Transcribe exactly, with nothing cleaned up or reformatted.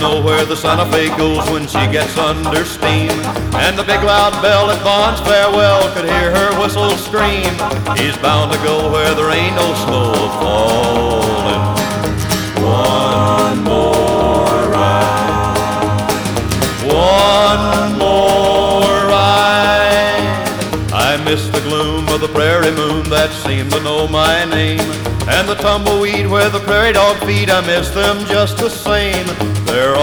Know where the Santa Fe goes when she gets under steam, and the big loud bell at Bond's farewell could hear her whistle scream. He's bound to go where there ain't no snow falling. One more ride, one more ride. I miss the gloom of the prairie moon that seemed to know my name, and the tumbleweed where the prairie dog feed. I miss them just the same. They're